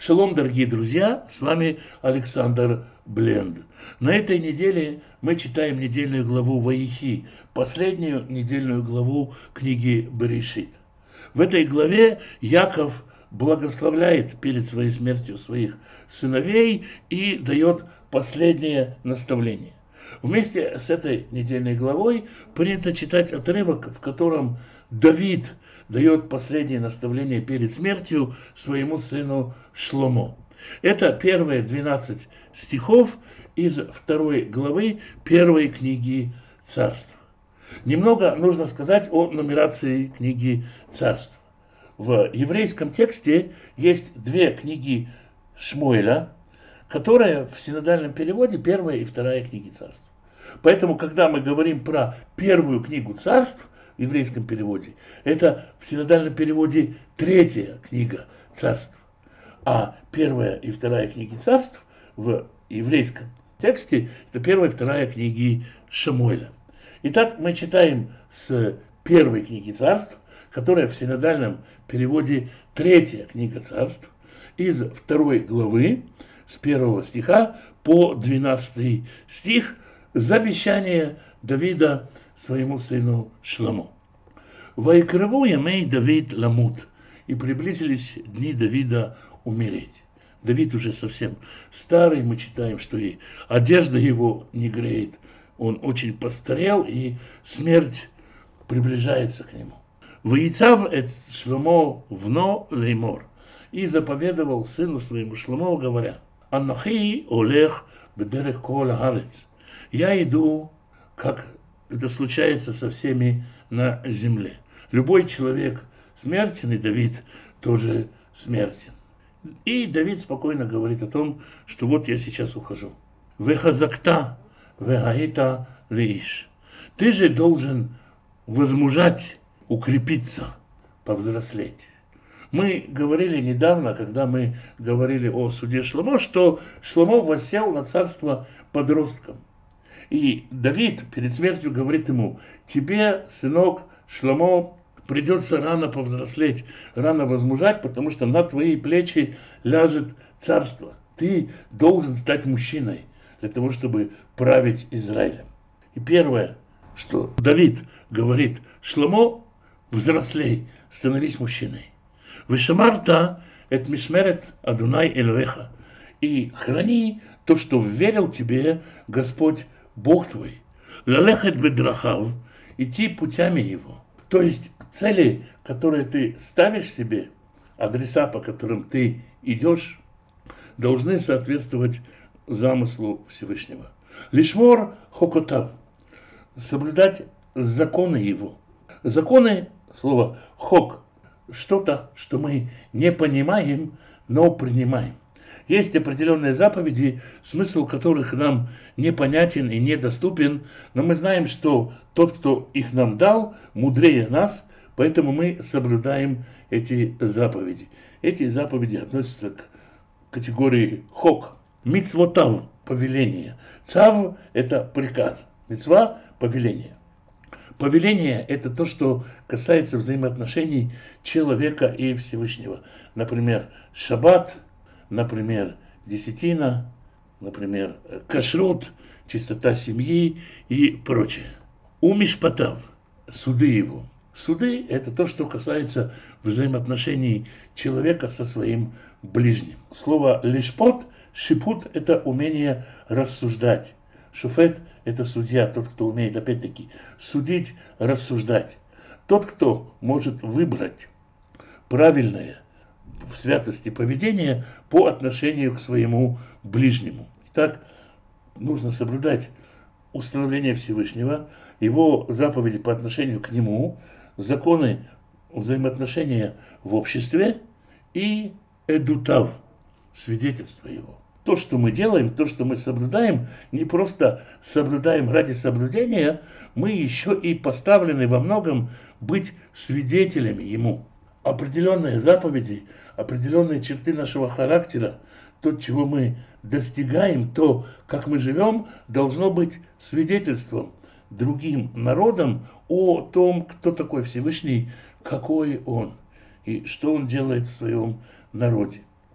Шалом, дорогие друзья, с вами Александр Бленд. На этой неделе мы читаем недельную главу Ваихи, последнюю недельную главу книги Берешит. В этой главе Яков благословляет перед своей смертью своих сыновей и дает последнее наставление. Вместе с этой недельной главой принято читать отрывок, в котором Давид дает последнее наставление перед смертью своему сыну Шломо. Это первые 12 стихов из 2 главы первой книги Царств. Немного нужно сказать о нумерации книги Царств. В еврейском тексте есть две книги Шмуэля, которые в синодальном переводе первая и вторая книги Царств. Поэтому, когда мы говорим про первую книгу Царств в еврейском переводе, это в синодальном переводе третья книга Царств. А первая и вторая книги Царств в еврейском тексте это первая и вторая книги Шмуэля. Итак, мы читаем с первой книги Царств, которая в синодальном переводе третья книга Царств, из 2 главы, с 1 стиха по 12 стих, завещание Давида своему сыну Шломо. «Ваикраву ямей Давид ламут», и приблизились дни Давида умереть. Давид уже совсем старый, мы читаем, что и одежда его не греет. Он очень постарел, и смерть приближается к нему. «Ваицав эт Шломо вно леймор», и заповедовал сыну своему Шломо, говоря: «Аннахи олех бедерех кол хаарец», я иду, как это случается со всеми на земле. Любой человек смертен, и Давид тоже смертен. И Давид спокойно говорит о том, что вот я сейчас ухожу. «Вехазакта вегаита леиш». Ты же должен возмужать, укрепиться, повзрослеть. Мы говорили недавно, когда мы говорили о суде Шломо, что Шломо воссел на царство подростком. И Давид перед смертью говорит ему: тебе, сынок Шломо, придется рано повзрослеть, рано возмужать, потому что на твои плечи ляжет царство. Ты должен стать мужчиной для того, чтобы править Израилем. И первое, что Давид говорит: Шломо, взрослей, становись мужчиной. «Вешамарта эт мишмерет Адунай Элоэха», и храни то, что вверил тебе Господь Бог твой. «Лалехет бедрахав», идти путями его. То есть цели, которые ты ставишь себе, адреса, по которым ты идешь, должны соответствовать замыслу Всевышнего. «Лишмор хокотав», соблюдать законы его. Законы, слово хок, что-то, что мы не понимаем, но принимаем. Есть определенные заповеди, смысл которых нам непонятен и недоступен, но мы знаем, что тот, кто их нам дал, мудрее нас, поэтому мы соблюдаем эти заповеди. Эти заповеди относятся к категории хок. Мицвотав – повеление. Цав – это приказ. Мицва – повеление. Повеление – это то, что касается взаимоотношений человека и Всевышнего. Например, шаббат, например, десятина, например, кашрут, чистота семьи и прочее. Умишпатав – суды его. Суды – это то, что касается взаимоотношений человека со своим ближним. Слово лишпот, шипут – это умение рассуждать. Шуфет – это судья, тот, кто умеет, опять-таки, судить, рассуждать. Тот, кто может выбрать правильное в святости поведение по отношению к своему ближнему. Итак, нужно соблюдать установление Всевышнего, его заповеди по отношению к нему, законы взаимоотношения в обществе и эдутав, свидетельство его. То, что мы делаем, то, что мы соблюдаем, не просто соблюдаем ради соблюдения, мы еще и поставлены во многом быть свидетелями ему. Определенные заповеди, определенные черты нашего характера, то, чего мы достигаем, то, как мы живем, должно быть свидетельством другим народам о том, кто такой Всевышний, какой он и что он делает в своем народе.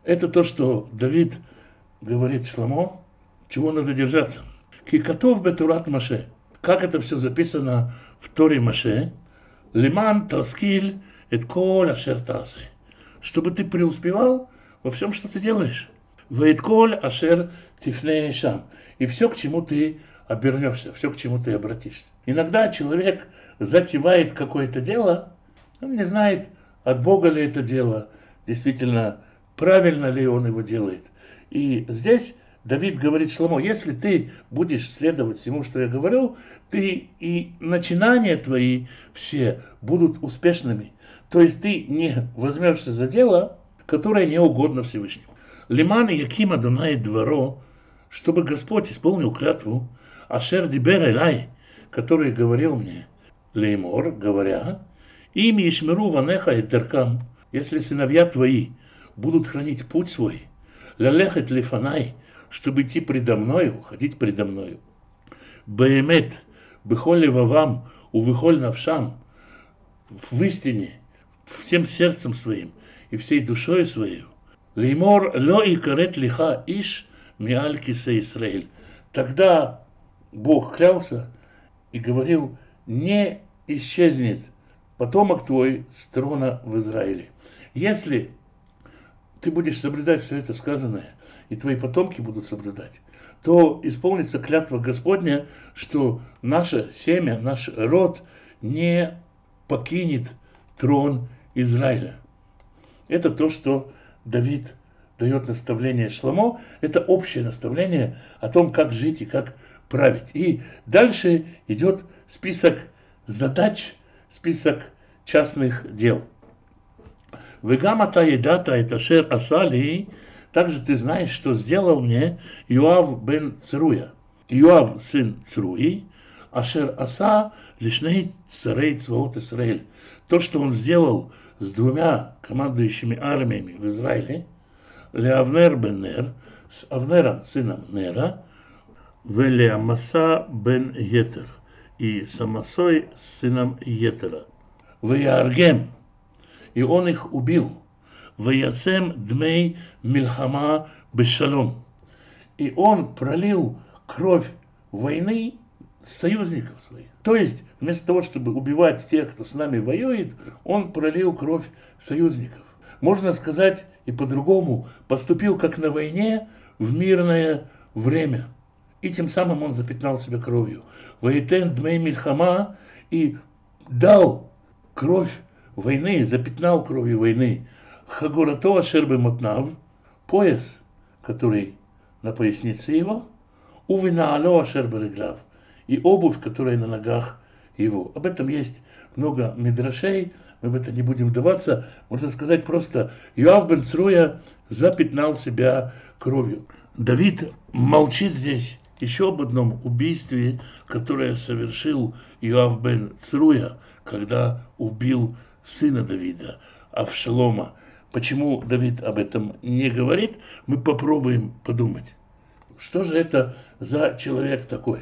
Это то, что Давид говорит Шломо, чего надо держаться. Кикатов бетурат Маше. Как это все записано в Торе Маше. Лиман таскиль эт коль ашер таасе. Чтобы ты преуспевал во всем, что ты делаешь. Вэт коль ашер тифне шам. И все, к чему ты обернешься, все, к чему ты обратишься. Иногда человек затевает какое-то дело, он не знает, от Бога ли это дело, действительно, правильно ли он его делает. И здесь Давид говорит Шломо, если ты будешь следовать всему, что я говорю, ты и начинания твои все будут успешными. То есть ты не возьмешься за дело, которое не угодно Всевышнему. Лиман яким Адонай дворо, чтобы Господь исполнил клятву, ашер дибер элай, который говорил мне, леймор, говоря, ими ишмеру ванеха и теркам, если сыновья твои будут хранить путь свой, лялехет лифанай, чтобы идти предо мною, ходить предо мною. Беемет, бехоль левавам, увыхоль навшам, в истине, всем сердцем своим и всей душой своей. Леймор ло и карет лиха иш миаль кисе Исраэль. Тогда Бог клялся и говорил, не исчезнет потомок твой с трона в Израиле. Если ты будешь соблюдать все это сказанное, и твои потомки будут соблюдать, то исполнится клятва Господня, что наше семя, наш род не покинет трон Израиля. Это то, что Давид дает наставление Шломо. Это общее наставление о том, как жить и как править. И дальше идет список задач, список частных дел. Вегамата едата это шер асали. Также ты знаешь, что сделал мне Йоав бен Цруя. Йоав сын Цруи, ашер аса лишней царей цваот Исраэль. То, что он сделал с двумя командующими армиями в Израиле, Леавнер бен Нер, с Авнером, сыном Нера, Велеамаса бен Етер, и с Амасой, сыном Етера. Веяргем, и он их убил. Ваясем дмей мильхама бешалом. И он пролил кровь войны союзников своих. То есть, вместо того, чтобы убивать тех, кто с нами воюет, он пролил кровь союзников. Можно сказать и по-другому, поступил как на войне в мирное время. И тем самым он запятнал себя кровью. Ваитен дмей мильхама, и дал кровь войны, запятнал кровью войны. Хагурато ашербе мотнав, пояс, который на пояснице его, увинаало ашербе реглав, и обувь, которая на ногах его. Об этом есть много мидрашей, мы в это не будем вдаваться. Можно сказать просто, Йоав бен Цруя запятнал себя кровью. Давид молчит здесь еще об одном убийстве, которое совершил Йоав бен Цруя, когда убил сына Давида, Авшалома. Почему Давид об этом не говорит, мы попробуем подумать. Что же это за человек такой?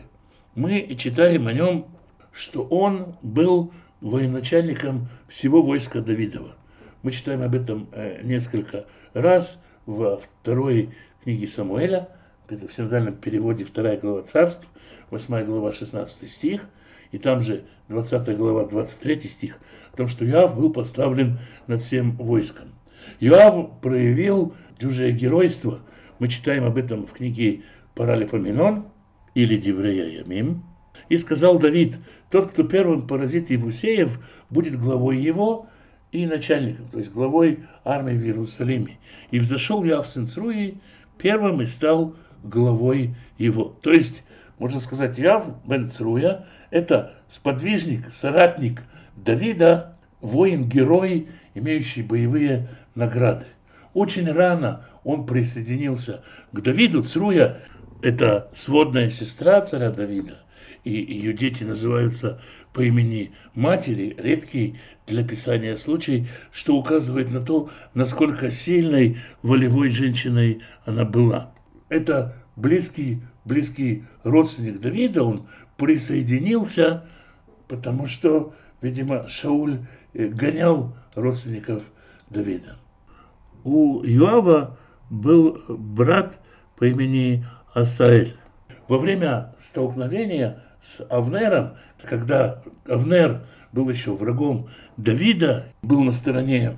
Мы читаем о нем, что он был военачальником всего войска Давидова. Мы читаем об этом несколько раз во второй книге Самуэля, это в синодальном переводе 2 глава Царств, 8 глава 16 стих, и там же 20 глава 23 стих, о том, что Йоав был поставлен над всем войском. Йоав проявил дюжее геройство. Мы читаем об этом в книге Паралипоменон или Деврея Ямим. И сказал Давид, тот, кто первым поразит Евусеев, будет главой его и начальником, то есть главой армии в Иерусалиме. И взошел Йоав сын Цруи первым и стал главой его. То есть, можно сказать, Йоав бен Цруя – это сподвижник, соратник Давида, воин-герой, имеющий боевые награды. Очень рано он присоединился к Давиду. Цруя – это сводная сестра царя Давида, и ее дети называются по имени матери, редкий для писания случай, что указывает на то, насколько сильной волевой женщиной она была. Это близкий родственник Давида, он присоединился, потому что, видимо, Шауль гонял родственников Давида. У Йоава был брат по имени Асаэль. Во время столкновения с Авнером, когда Авнер был еще врагом Давида, был на стороне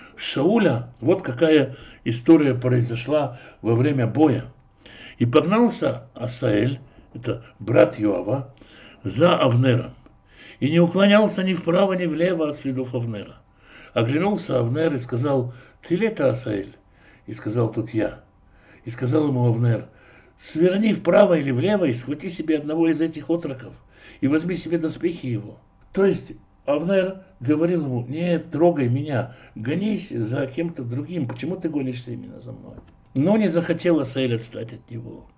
Шауля, вот какая история произошла во время боя. И погнался Асаэль, это брат Йоава, за Авнером. И не уклонялся ни вправо, ни влево от следов Авнера. Оглянулся Авнер и сказал: «Ты ли это, Асаэль?» И сказал: «Тут я». И сказал ему Авнер: «Сверни вправо или влево и схвати себе одного из этих отроков и возьми себе доспехи его». То есть Авнер говорил ему: «Не трогай меня, гонись за кем-то другим, почему ты гонишься именно за мной?» Но не захотел Асаэль отстать от него.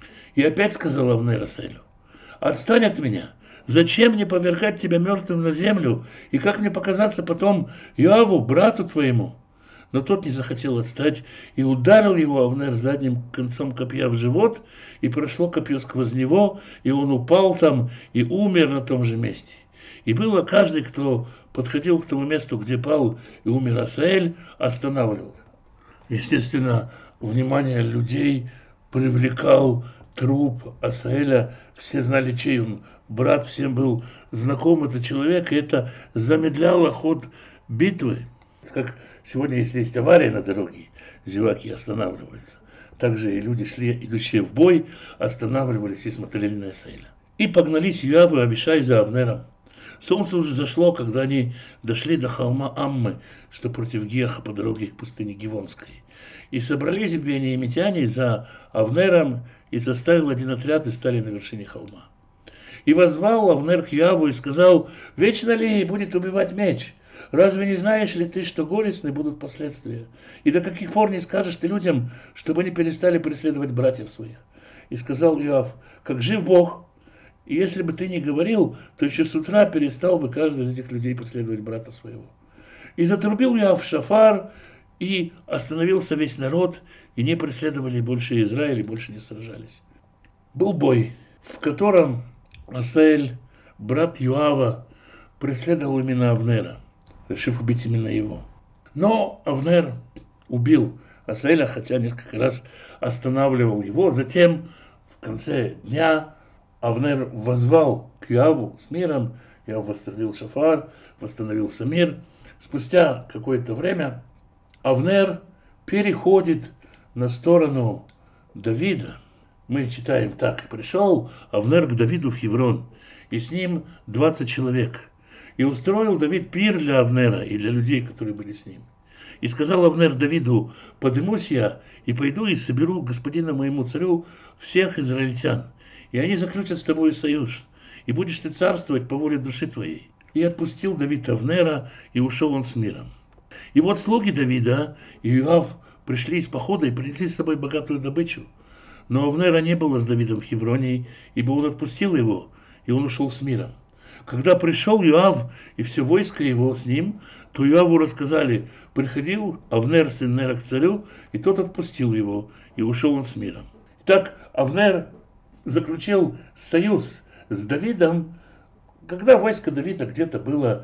И опять сказал Авнер Асаэлю: «Отстань от меня, зачем мне повергать тебя мертвым на землю, и как мне показаться потом Йоаву, брату твоему?» Но тот не захотел отстать, и ударил его Авнер задним концом копья в живот, и прошло копье сквозь него, и он упал там и умер на том же месте. И было каждый, кто подходил к тому месту, где пал и умер Асаэль, останавливал. Естественно, внимание людей привлекал труп Асаэля. Все знали, чей он брат, всем был знаком этот человек, и это замедляло ход битвы. Как сегодня, если есть авария на дороге, зеваки останавливаются. Также и люди, идущие в бой, останавливались и смотрели на Асаэля. И погнались Йоав и Авишай за Авнером. Солнце уже зашло, когда они дошли до холма Аммы, что против Геха по дороге к пустыне Гивонской. И собрались беньямитяне за Авнером, и составил один отряд, и стали на вершине холма. И воззвал Авнер к Йоаву и сказал: «Вечно ли будет убивать меч? Разве не знаешь ли ты, что горестны будут последствия? И до каких пор не скажешь ты людям, чтобы они перестали преследовать братьев своих?» И сказал Йоав: «Как жив Бог, и если бы ты не говорил, то еще с утра перестал бы каждый из этих людей преследовать брата своего». И затрубил Йоав в шафар, и остановился весь народ, и не преследовали больше Израиля, и больше не сражались. Был бой, в котором Асаэль, брат Йоава, преследовал именно Авнера, решив убить именно его. Но Авнер убил Асаэля, хотя несколько раз останавливал его. Затем, в конце дня, Авнер воззвал к Йоаву с миром. Йоав восстановил шафар, восстановился мир. Спустя какое-то время Авнер переходит на сторону Давида. Мы читаем так: «Пришел Авнер к Давиду в Хеврон, и с ним 20 человек. И устроил Давид пир для Авнера и для людей, которые были с ним. И сказал Авнер Давиду: подымусь я и пойду и соберу господину моему царю всех израильтян, и они заключат с тобой союз, и будешь ты царствовать по воле души твоей». И отпустил Давид Авнера, и ушел он с миром. И вот слуги Давида и Йоав пришли из похода и принесли с собой богатую добычу. Но Авнера не было с Давидом в Хевроне, ибо он отпустил его, и он ушел с миром. Когда пришел Йоав и все войско его с ним, то Йоаву рассказали: приходил Авнер, сын Нера, к царю, и тот отпустил его, и ушел он с миром. Так Авнер заключил союз с Давидом, когда войско Давида где-то было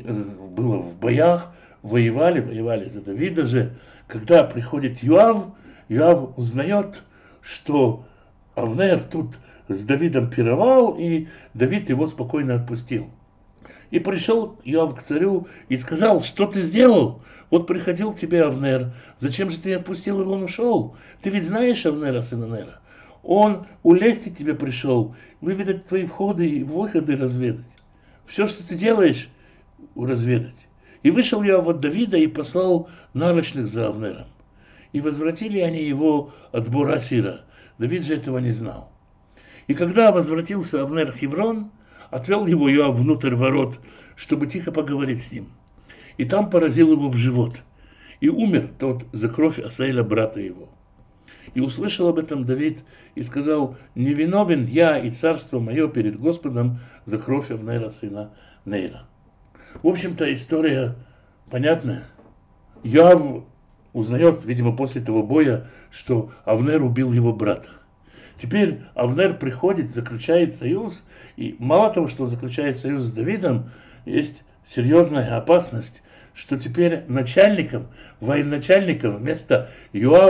в боях, воевали за Давида же. Когда приходит Йоав узнает, что Авнер тут с Давидом пировал, и Давид его спокойно отпустил. И пришел Йоав к царю и сказал: что ты сделал? Вот приходил к тебе Авнер, зачем же ты не отпустил его, он ушел? Ты ведь знаешь Авнера, сына Нера. Он улестить тебе пришел, выведать твои входы и выходы разведать. Все, что ты делаешь, разведать. И вышел Йоав от Давида и послал нарочных за Авнером. И возвратили они его от Бура-Сира. Давид же этого не знал. И когда возвратился Авнер в Хеврон, отвел его Йоав внутрь ворот, чтобы тихо поговорить с ним. И там поразил его в живот. И умер тот за кровь Асаэля, брата его. И услышал об этом Давид и сказал: невиновен я и царство мое перед Господом за кровь Авнера, сына Нейра. В общем-то, история понятная. Йоав узнает, видимо, после того боя, что Авнер убил его брата. Теперь Авнер приходит, заключает союз, и мало того, что он заключает союз с Давидом, есть серьезная опасность, что теперь военачальником вместо Йоава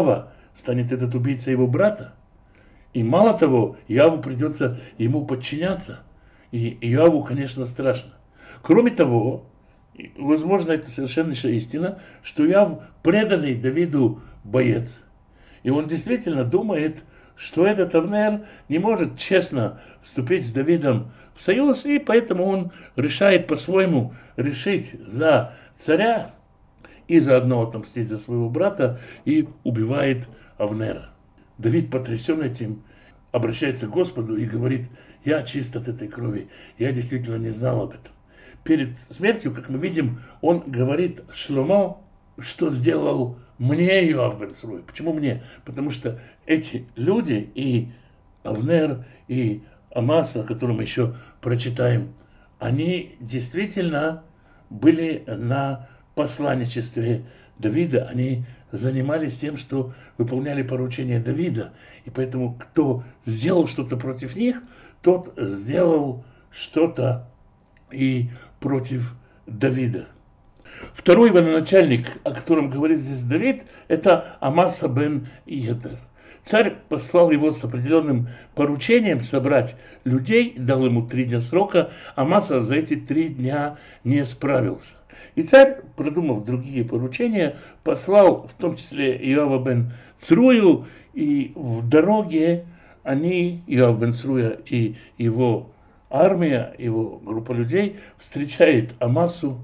станет этот убийца его брата. И мало того, Иову придется ему подчиняться. И Иову, конечно, страшно. Кроме того, возможно, это совершеннейшая истина, что Иов преданный Давиду боец. И он действительно думает, что этот Авнер не может честно вступить с Давидом в союз, и поэтому он решает по-своему решить за царя и заодно отомстить за своего брата и убивает Авнера. Давид, потрясен этим, обращается к Господу и говорит: я чист от этой крови, я действительно не знал об этом. Перед смертью, как мы видим, он говорит Шломо, что сделал мне Йоав бен Цруя. Почему мне? Потому что эти люди, и Авнер, и Амаса, о котором мы еще прочитаем, они действительно были на посланничестве Давида, они занимались тем, что выполняли поручения Давида. И поэтому, кто сделал что-то против них, тот сделал что-то и против Давида. Второй военачальник, о котором говорит здесь Давид, это Амаса бен Йетер. Царь послал его с определенным поручением собрать людей, дал ему 3 дня срока. Амаса за эти 3 дня не справился. И царь, продумав другие поручения, послал в том числе Иова бен Црую, и в дороге они, Иов бен Цруя и его армия, его группа людей, встречает Амасу,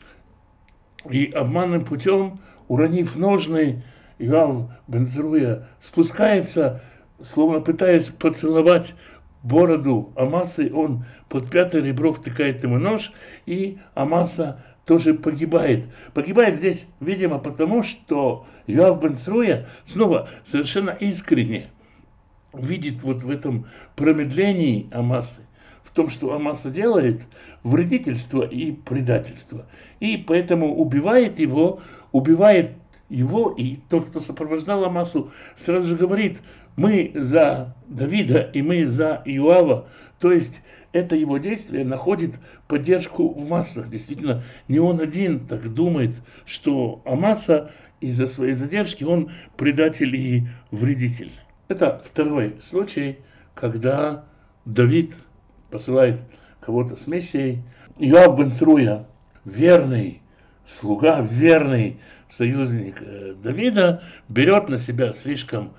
и обманным путем, уронив ножны, Иов бен Цруя спускается, словно пытаясь поцеловать бороду Амасы, он под 5-е ребро втыкает ему нож, и Амаса тоже погибает. Погибает здесь, видимо, потому что Иов бен Цруя снова совершенно искренне видит вот в этом промедлении Амасы, в том, что Амаса делает, вредительство и предательство. И поэтому убивает его, и тот, кто сопровождал Амасу, сразу же говорит: мы за Давида и мы за Иоава. То есть это его действие находит поддержку в массах. Действительно, не он один так думает, что Амаса из-за своей задержки он предатель и вредитель. Это второй случай, когда Давид посылает кого-то с миссией. Иов бен Цруя, верный слуга, верный союзник Давида, берет на себя слишком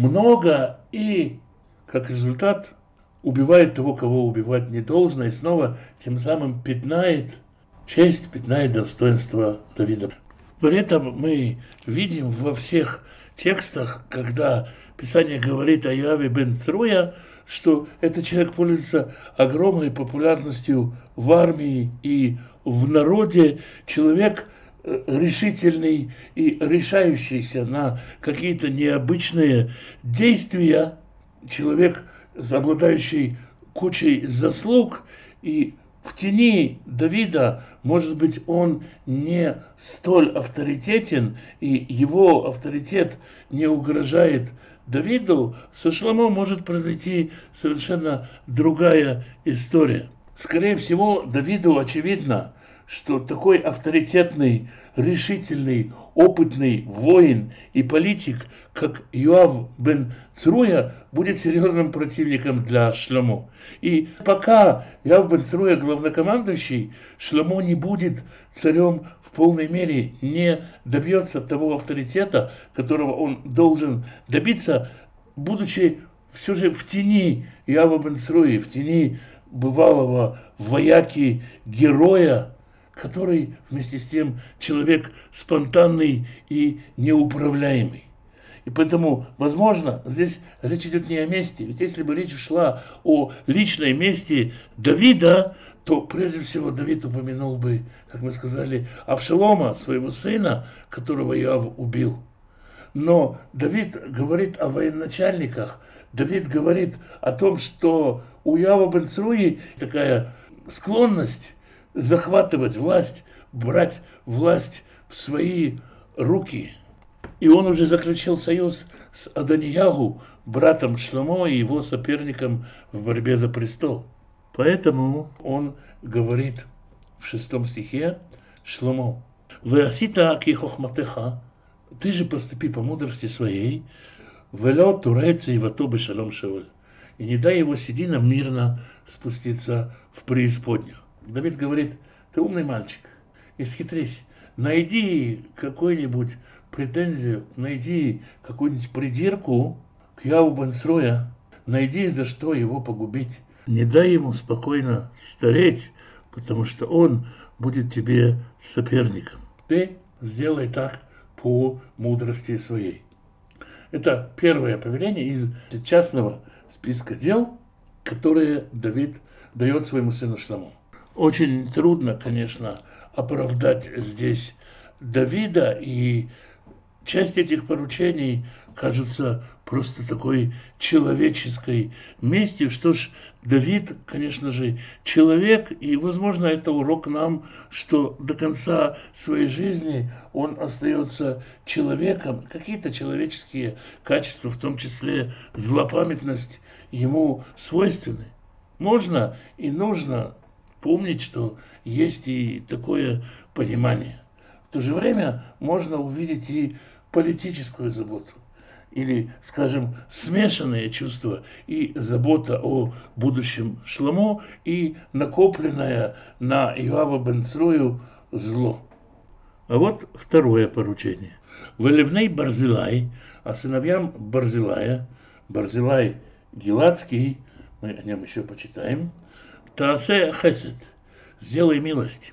много и, как результат, убивает того, кого убивать не должно, и снова тем самым пятнает честь, пятнает достоинство Давида. При этом мы видим во всех текстах, когда Писание говорит о Иове бен Цруя, что этот человек пользуется огромной популярностью в армии и в народе, человек решительный и решающийся на какие-то необычные действия, человек, обладающий кучей заслуг, и в тени Давида, может быть, он не столь авторитетен, и его авторитет не угрожает Давиду. Со Шломо может произойти совершенно другая история. Скорее всего, Давиду очевидно, что такой авторитетный, решительный, опытный воин и политик, как Иов бен Цруя, будет серьезным противником для Шломо. И пока Иов бен Цруя главнокомандующий, Шломо не будет царем в полной мере, не добьется того авторитета, которого он должен добиться, будучи все же в тени Иова бен Цруи, в тени бывалого вояки, героя, который вместе с тем человек спонтанный и неуправляемый. И поэтому, возможно, здесь речь идет не о мести. Ведь если бы речь шла о личной мести Давида, то прежде всего Давид упомянул бы, как мы сказали, Авшалома, своего сына, которого Иов убил. Но Давид говорит о военачальниках. Давид говорит о том, что у Иова бен Цруи такая склонность захватывать власть, брать власть в свои руки. И он уже заключил союз с Адониягу, братом Шломо и его соперником в борьбе за престол. Поэтому он говорит в 6 стихе Шломо: «Веасита ки хохматеха, ты же поступи по мудрости своей, вело турейцы и ватобы шалом Шауль. И не дай его сединам мирно спуститься в преисподнюю. Давид говорит: ты умный мальчик, исхитрись, найди какую-нибудь претензию, найди какую-нибудь придирку к Яву бен Цруя, найди, за что его погубить. Не дай ему спокойно стареть, потому что он будет тебе соперником. Ты сделай так по мудрости своей. Это первое повеление из частного списка дел, которые Давид дает своему сыну Шлому. Очень трудно, конечно, оправдать здесь Давида, и часть этих поручений кажется просто такой человеческой местью. Что ж, Давид, конечно же, человек, и, возможно, это урок нам, что до конца своей жизни он остается человеком. Какие-то человеческие качества, в том числе злопамятность, ему свойственны. Можно и нужно помнить, что есть и такое понимание. В то же время можно увидеть и политическую заботу, или, скажем, смешанные чувства, и забота о будущем Шломо, и накопленное на Иова бен Црую зло. А вот второе поручение. Велевней Барзилай, а сыновьям Барзилая, Барзилай Гиладский, мы о нем еще почитаем, Таасе Хесед, сделай милость,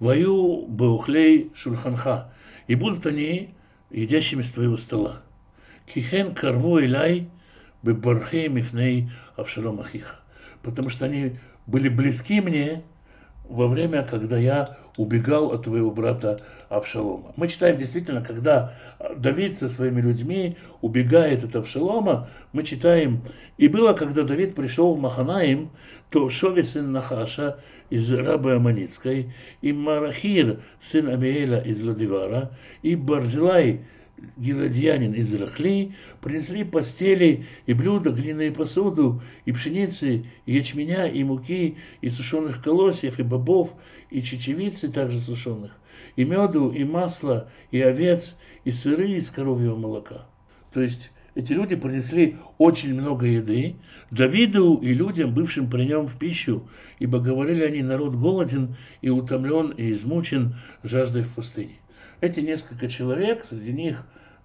Ваю Баухлей Шульханха, и будут они едящими с твоего стола. Кихен карву илай бебархей мифней Авшалом Ахиха. Потому что они были близки мне во время, когда я убегал от твоего брата Авшалома. Мы читаем действительно, когда Давид со своими людьми убегает от Авшалома, мы читаем: и было, когда Давид пришел в Маханаим, то Шови сын Нахаша из Рабы Аманицкой, и Марахир сын Амиэля из Ладивара, и Барзилай гиладьянин из Рахли принесли постели и блюда, глиняную посуду, и пшеницы, и ячменя, и муки, и сушеных колосьев, и бобов, и чечевицы также сушеных, и меду, и масла, и овец, и сыры из коровьего молока. То есть эти люди принесли очень много еды Давиду и людям, бывшим при нем в пищу, ибо говорили они: народ голоден и утомлен и измучен жаждой в пустыне. Эти несколько человек, среди них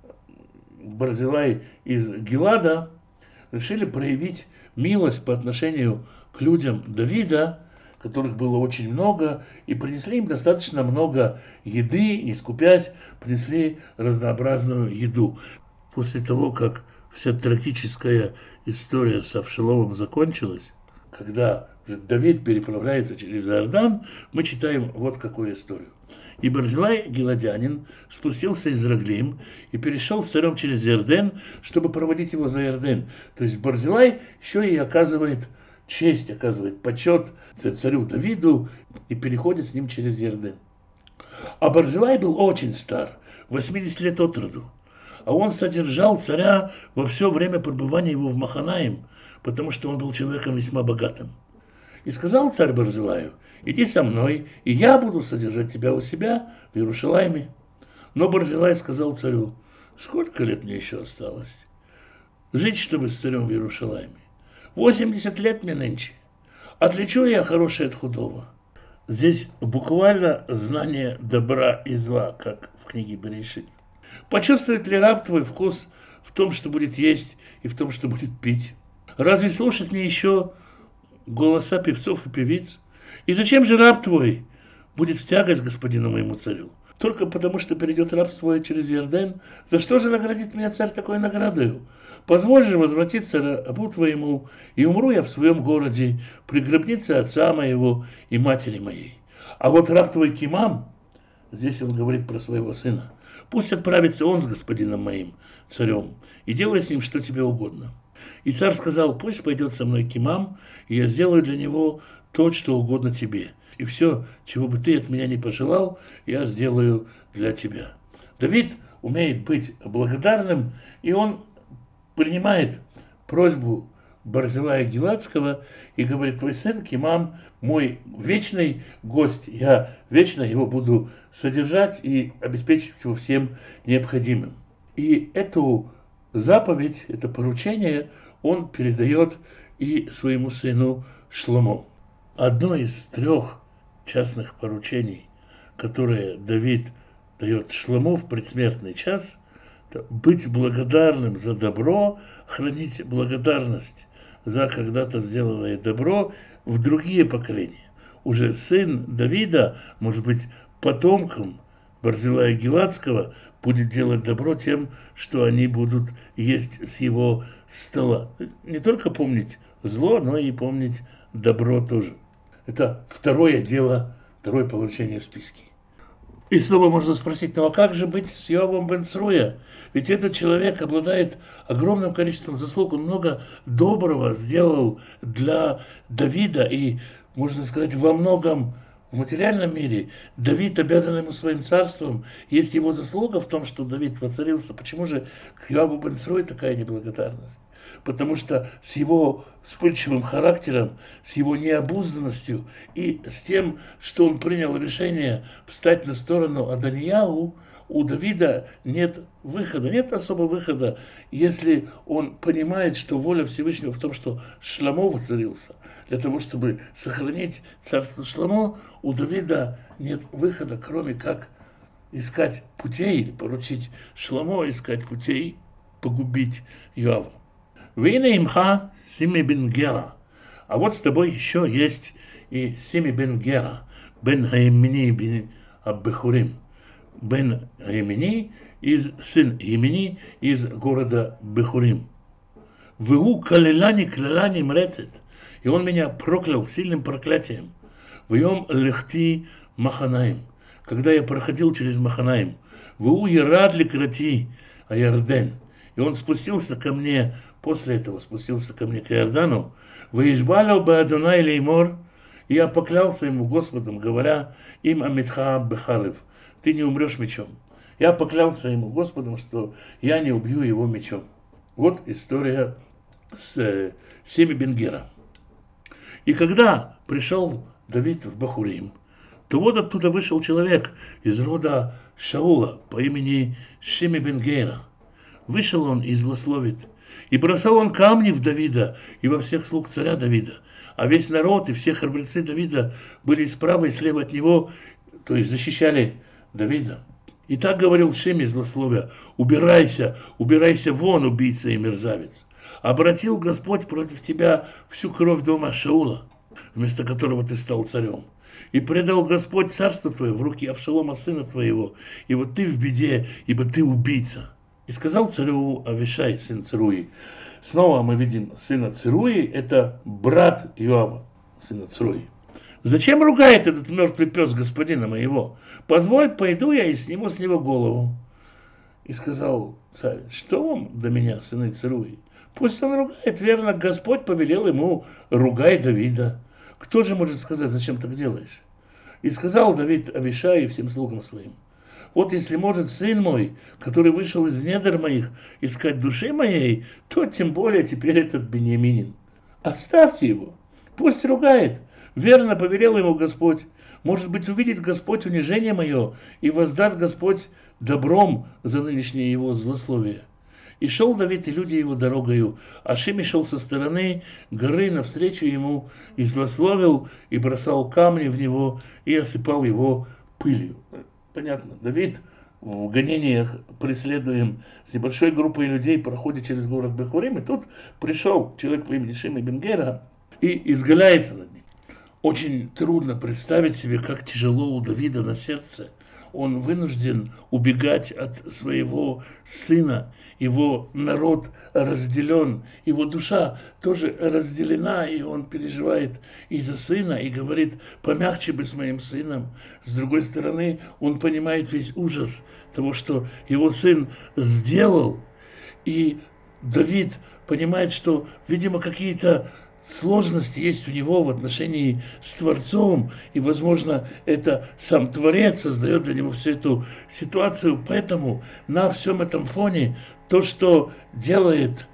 Барзилай из Гилада, решили проявить милость по отношению к людям Давида, которых было очень много, и принесли им достаточно много еды, не скупясь, принесли разнообразную еду. После того, как вся трагическая история с Авшаломом закончилась, когда Давид переправляется через Иордан, мы читаем вот какую историю. И Барзилай, гиладянин, спустился из Раглим и перешел с царем через Иордан, чтобы проводить его за Иордан. То есть Барзилай еще и оказывает честь, оказывает почет царю Давиду и переходит с ним через Иордан. А Барзилай был очень стар, 80 лет от роду. А он содержал царя во все время пребывания его в Маханаим, потому что он был человеком весьма богатым. И сказал царь Барзилаю: иди со мной, и я буду содержать тебя у себя в Иерушалайме. Но Барзилай сказал царю: сколько лет мне еще осталось жить, чтобы с царем в Иерушалайме? 80 лет мне нынче. Отличу я хорошее от худого. Здесь буквально знание добра и зла, как в книге Берешит. Почувствует ли раб твой вкус в том, что будет есть, и в том, что будет пить? Разве слушать мне еще голоса певцов и певиц? И зачем же раб твой будет в тягость господину моему царю? Только потому, что перейдет рабство через Иордан? За что же наградит меня царь такой наградою? Позволь же возвратиться рабу твоему, и умру я в своем городе, при гробнице отца моего и матери моей. А вот раб твой Кимам, здесь он говорит про своего сына, пусть отправится он с господином моим, царем, и делай с ним что тебе угодно. И царь сказал: пусть пойдет со мной Кимам, и я сделаю для него то, что угодно тебе. И все, чего бы ты от меня не пожелал, я сделаю для тебя. Давид умеет быть благодарным, и он принимает просьбу Барзилая Гиладского и говорит: твой сын Кимам мой вечный гость, я вечно его буду содержать и обеспечить его всем необходимым. И эту заповедь, это поручение, он передает и своему сыну Шломо. Одно из 3 частных поручений, которые Давид дает Шломо в предсмертный час, это быть благодарным за добро, хранить благодарность за когда-то сделанное добро в другие поколения. Уже сын Давида, может быть, потомком Барзилая Гиладского, будет делать добро тем, что они будут есть с его стола. Не только помнить зло, но и помнить добро тоже. Это второе дело, второе поручение в списке. И снова можно спросить, ну а как же быть с Йоавом бен Цруя? Ведь этот человек обладает огромным количеством заслуг, он много доброго сделал для Давида, и, можно сказать, во многом в материальном мире Давид обязан ему своим царством. Есть его заслуга в том, что Давид воцарился. Почему же к Йоаву бен Цруя такая неблагодарность? Потому что с его вспыльчивым характером, с его необузданностью и с тем, что он принял решение встать на сторону Адонияу, у Давида нет выхода, нет особого выхода, если он понимает, что воля Всевышнего в том, что Шломо воцарился. Для того, чтобы сохранить царство Шломо, у Давида нет выхода, кроме как искать путей, или поручить Шломо искать путей погубить Йоава. Вейна имха Сими бен Гера. А вот с тобой еще есть и Сими бен Гера, бен Хаимини бен Аббехурим. Бен Хаимини, сын Емини из города Бехурим. Вегу калелани мрецет. И он меня проклял сильным проклятием. Вьем лехти Маханаим. Когда я проходил через Маханаим. Вегу ерадли крати Аярден. И он спустился ко мне, после этого спустился ко мне к Иордану. Ваишбаляу баадунай леймор. И я поклялся ему Господом, говоря, им амитха бехарев. Ты не умрешь мечом. Я поклялся ему Господом, что я не убью его мечом. Вот история с Семи бен Гера. И когда пришел Давид в Бахурим, то вот оттуда вышел человек из рода Шаула по имени Семи бен Гера. Вышел он и злословит. И бросал он камни в Давида и во всех слуг царя Давида. А весь народ и все храбрецы Давида были справа и слева от него, то есть защищали Давида. И так говорил Шими злословия: убирайся, убирайся вон, убийца и мерзавец. Обратил Господь против тебя всю кровь дома Шаула, вместо которого ты стал царем. И предал Господь царство твое в руки Авшалома, сына твоего. И вот ты в беде, ибо ты убийца. И сказал царю Авишай, сын Церуи. Снова мы видим сына Церуи, это брат Йоава, сына Церуи. Зачем ругает этот мертвый пес господина моего? Позволь, пойду я и сниму с него голову. И сказал царь: что вам до меня, сыны Церуи? Пусть он ругает, верно, Господь повелел ему: ругай Давида. Кто же может сказать, зачем так делаешь? И сказал Давид Авишаю и всем слугам своим: вот если может сын мой, который вышел из недр моих, искать души моей, то тем более теперь этот Беньяминин. Оставьте его, пусть ругает. Верно повелел ему Господь. Может быть, увидит Господь унижение мое и воздаст Господь добром за нынешнее его злословие. И шел Давид и люди его дорогою, а Шими шел со стороны горы навстречу ему, и злословил, и бросал камни в него, и осыпал его пылью. Понятно, Давид в гонениях, преследуем с небольшой группой людей, проходит через город Бехурим, и тут пришел человек по имени Шими бен Гера и изгаляется над ним. Очень трудно представить себе, как тяжело у Давида на сердце. Он вынужден убегать от своего сына. Его народ разделен, его душа тоже разделена, и он переживает и за сына, и говорит: помягче бы с моим сыном. С другой стороны, он понимает весь ужас того, что его сын сделал. И Давид понимает, что, видимо, какие-то сложности есть у него в отношении с Творцом, и, возможно, это сам Творец создает для него всю эту ситуацию. Поэтому на всем этом фоне то, что делает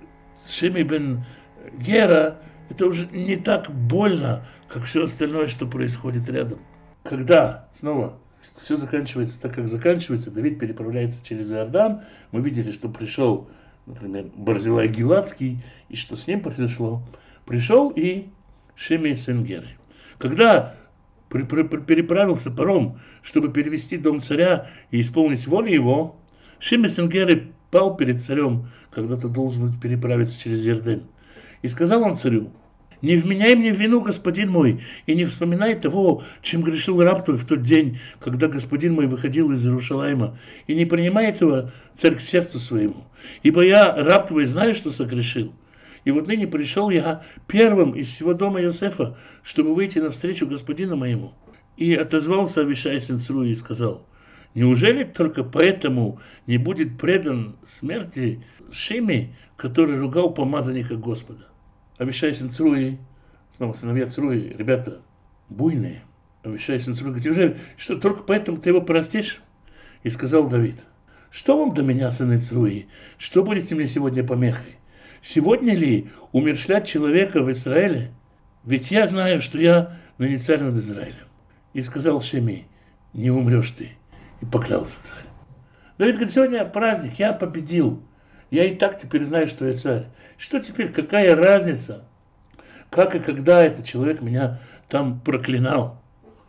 Шими бен Гера, это уже не так больно, как все остальное, что происходит рядом. Когда снова все заканчивается так, как заканчивается, Давид переправляется через Иордан. Мы видели, что пришел например, Барзилай Гиладский, и что с ним произошло. Пришел и Шимей сын Геры. Когда переправился паром, чтобы перевести дом царя и исполнить волю его, Шимей сын Геры пал перед царем, когда-то должен быть переправиться через Ярден. И сказал он царю: «Не вменяй мне в вину, господин мой, и не вспоминай того, чем грешил раб твой в тот день, когда господин мой выходил из Иерушалайма, и не принимай этого, царь, к сердцу своему. Ибо я, раб твой, знаю, что согрешил. И вот ныне пришел я первым из всего дома Иосифа, чтобы выйти навстречу господину моему». И отозвался Авишай сын Цруи и сказал: «Неужели только поэтому не будет предан смерти Шимей, который ругал помазанника Господа?» Авишай сын Цруи, снова сыновья Цруи, ребята буйные. Авишай сын Цруи говорит: «Неужели, что только поэтому ты его простишь?» И сказал Давид: «Что вам до меня, сыны Цруи? Что будете мне сегодня помехой? Сегодня ли умерщвлять человека в Израиле? Ведь я знаю, что я ныне царь над Израилем». И сказал Шимей: «Не умрешь ты». И поклялся царь. Давид говорит: «Сегодня праздник, я победил. Я и так теперь знаю, что я царь. Что теперь, какая разница, как и когда этот человек меня там проклинал?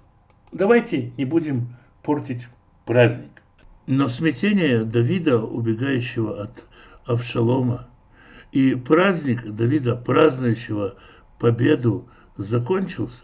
Давайте не будем портить праздник». Но смятение Давида, убегающего от Авшалома, и праздник Давида, празднующего победу, закончился.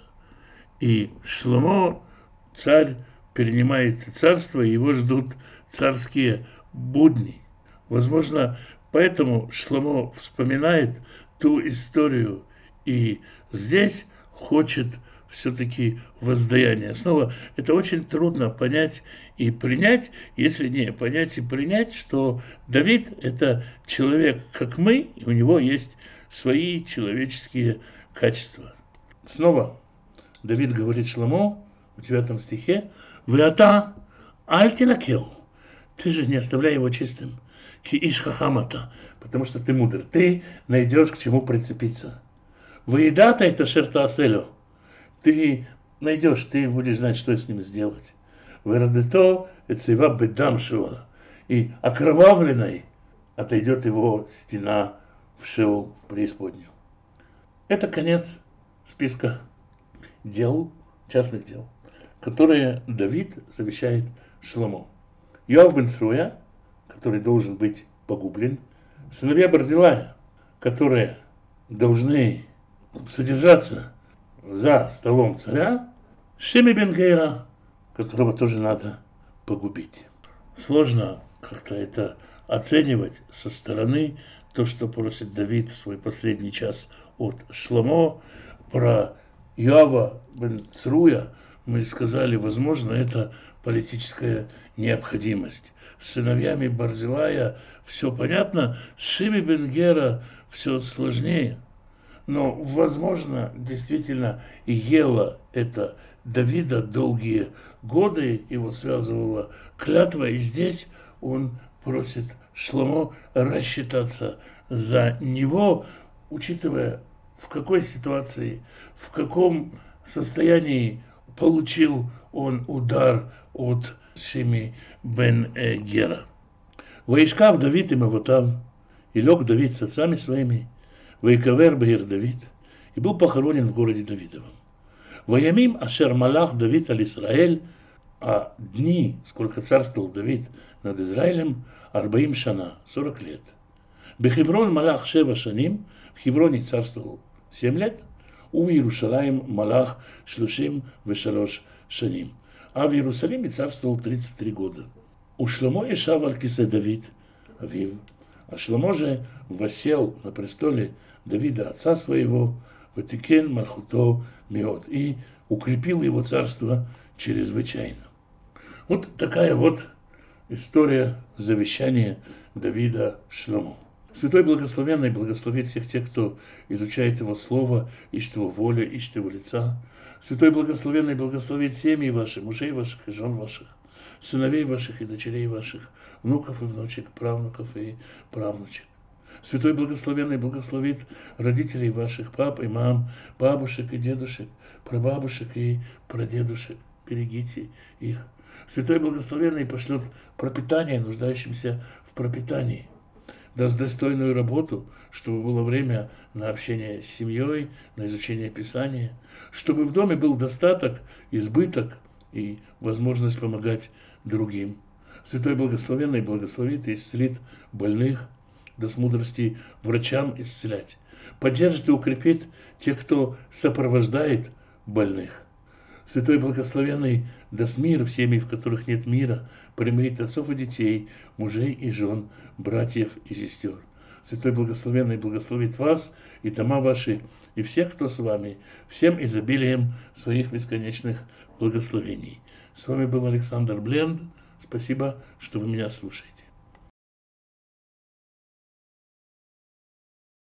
И Шломо, царь, перенимает царство, и его ждут царские будни. Возможно, поэтому Шломо вспоминает ту историю и здесь хочет все-таки воздаяния. Снова, это очень трудно понять и принять, если не понять и принять, что Давид – это человек, как мы, и у него есть свои человеческие качества. Снова Давид говорит Шломо в 9 стихе: «Веата альтинакеу». Ты же не оставляй его чистым. Ки иш хахамата, потому что ты мудр. Ты найдешь к чему прицепиться. Выедата это шертааселю. Ты найдешь, ты будешь знать, что с ним сделать. Вырадето эцева бедамшива. И окровавленной отойдет его стена в Шеол, в преисподнюю. Это конец списка дел, частных дел, которые Давид завещает Шломо. Йоав бен Цруя, который должен быть погублен, сыновья Барзилая, которые должны содержаться за столом царя, Шимей бен Гера, которого тоже надо погубить. Сложно как-то это оценивать со стороны, то, что просит Давид в свой последний час от Шломо. Про Йоава бен Цруя мы сказали, возможно, это политическая необходимость. С сыновьями Барзилая все понятно, с Шимей бен Гера все сложнее. Но, возможно, действительно ела это Давида долгие годы, его связывала клятва, и здесь он просит Шломо рассчитаться за него, учитывая, в какой ситуации, в каком состоянии получил он удар от Шимей бен Гера. «Воишкав Давид им авотав, и лег Давид с отцами своими, воикавер баир Давид, и был похоронен в городе Давидовом. Ваямим ашер малах Давид аль Исраэль, а дни, сколько царствовал Давид над Израилем, арбаим шана, 40 лет. Бехеврон малах шева шаним, в Хевроне царствовал 7 лет, у Иерушалаим малах шлушим вешалош шаним, а в Иерусалиме царствовал 33 года. У Шломо ишав аль кисе Давид, авив, а Шломо же воссел на престоле Давида, отца своего, ватикен мальхуто миот, и укрепил его царство чрезвычайно. Вот такая вот история завещания Давида Шломо. Святой Благословенный благословит всех тех, кто изучает Его Слово, ищет Его воли, ищет Его лица. Святой Благословенный благословит семьи ваши, мужей ваших и жен ваших, сыновей ваших и дочерей ваших, внуков и внучек, правнуков и правнучек. Святой Благословенный благословит родителей ваших, пап и мам, бабушек и дедушек, прабабушек и прадедушек. Берегите их. Святой Благословенный пошлет пропитание нуждающимся в пропитании. даст достойную работу, чтобы было время на общение с семьей, на изучение Писания, чтобы в доме был достаток, избыток и возможность помогать другим. Святой Благословенный благословит и исцелит больных, даст мудрости врачам исцелять, поддержит и укрепит тех, кто сопровождает больных. Святой Благословенный даст мир в семьи, в которых нет мира, примирит отцов и детей, мужей и жен, братьев и сестер. Святой Благословенный благословит вас и дома ваши, и всех, кто с вами, всем изобилием своих бесконечных благословений. С вами был Александр Бленд. Спасибо, что вы меня слушаете.